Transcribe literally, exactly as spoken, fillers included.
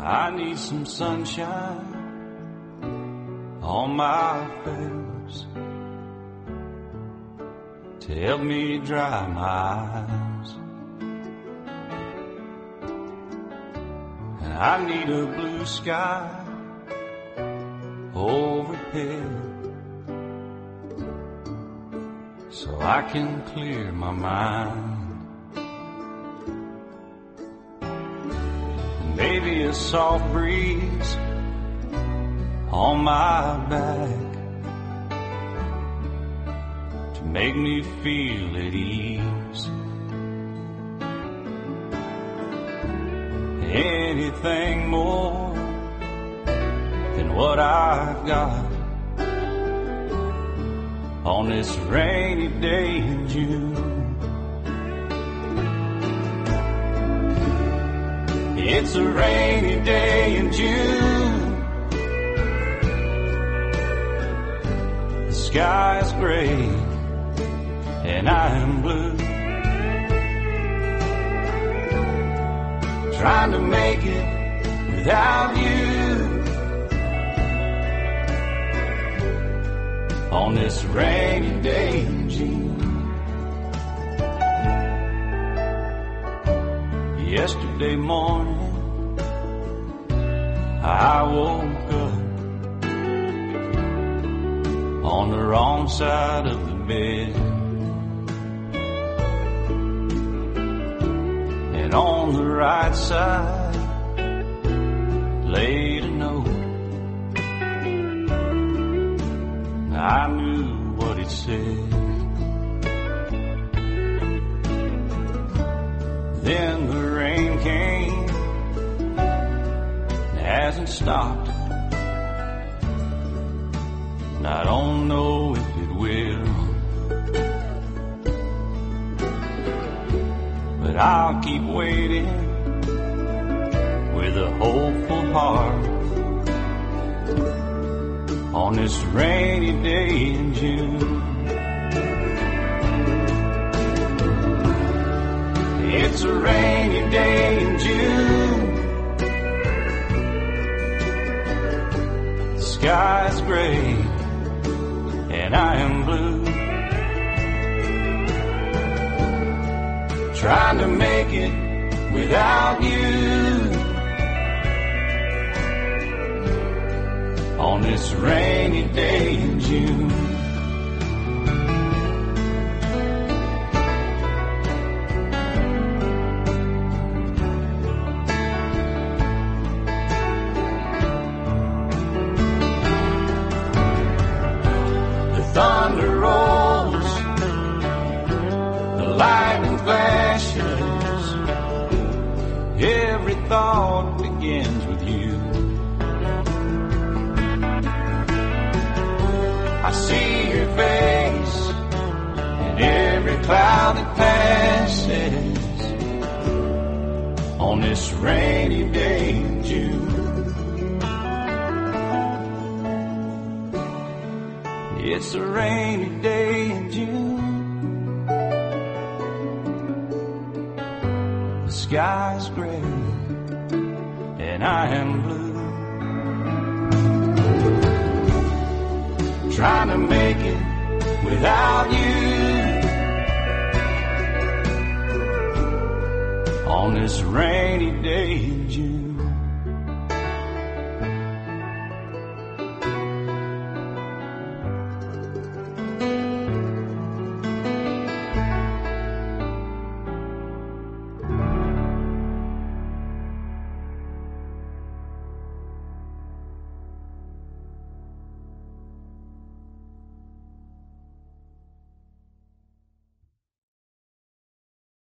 I need some sunshine on my face to help me dry my eyes. And I need a blue sky overhead so I can clear my mind. And maybe a soft breeze on my back to make me feel at ease. Anything more than what I've got on this rainy day in June. It's a rainy day in June. The sky is gray and I am blue, trying to make it without you on this rainy day in June. Yesterday morning I woke up on the wrong side of the bed, and on the right side laid a note. I knew what it said. Then the rain came, it hasn't stopped, and I don't know if it will. But I'll keep waiting with a hopeful heart on this rainy day in June. It's a rainy day in June. The sky's gray and I am blue, trying to make it without you on this rainy day in June. The thunder rolls, the lightning flashes, every thought begins with you. I see your face in every cloud that passes on this rainy day in June. It's a rainy day in June. The sky's gray and I am blue, trying to make it without you on this rainy day in June.